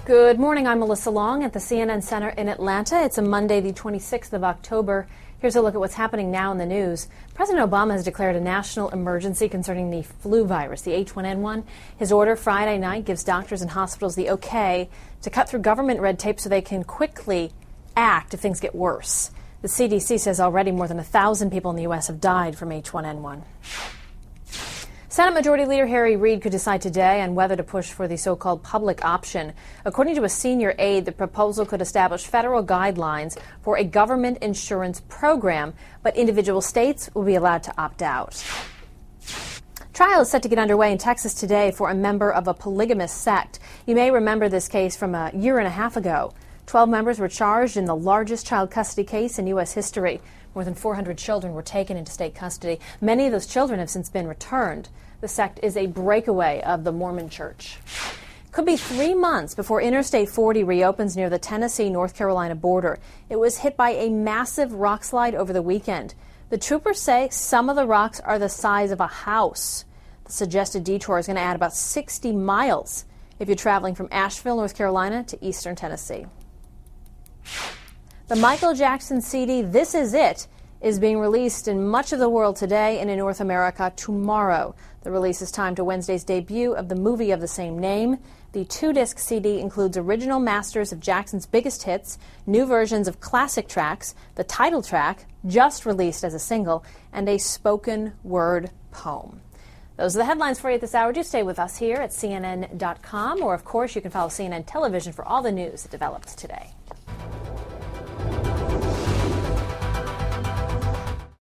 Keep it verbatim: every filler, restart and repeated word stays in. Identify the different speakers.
Speaker 1: Good morning. I'm Melissa Long at the C N N Center in Atlanta. It's a Monday, the twenty-sixth of October. Here's a look at what's happening now in the news. President Obama has declared a national emergency concerning the flu virus, the H one N one. His order Friday night gives doctors and hospitals the okay to cut through government red tape so they can quickly act if things get worse. The C D C says already more than one thousand people in the U S have died from H one N one. Senate Majority Leader Harry Reid could decide today on whether to push for the so-called public option. According to a senior aide, the proposal could establish federal guidelines for a government insurance program, but individual states will be allowed to opt out. Trial is set to get underway in Texas today for a member of a polygamous sect. You may remember this case from a year and a half ago. Twelve members were charged in the largest child custody case in U S history. More than four hundred children were taken into state custody. Many of those children have since been returned. The sect is a breakaway of the Mormon Church. Could be three months before Interstate forty reopens near the Tennessee-North Carolina border. It was hit by a massive rock slide over the weekend. The troopers say some of the rocks are the size of a house. The suggested detour is going to add about sixty miles if you're traveling from Asheville, North Carolina to eastern Tennessee. The Michael Jackson C D, This Is It, is being released in much of the world today and in North America tomorrow. The release is timed to Wednesday's debut of the movie of the same name. The two-disc C D includes original masters of Jackson's biggest hits, new versions of classic tracks, the title track, just released as a single, and a spoken word poem. Those are the headlines for you at this hour. Do stay with us here at C N N dot com, or of course you can follow C N N Television for all the news that develops today.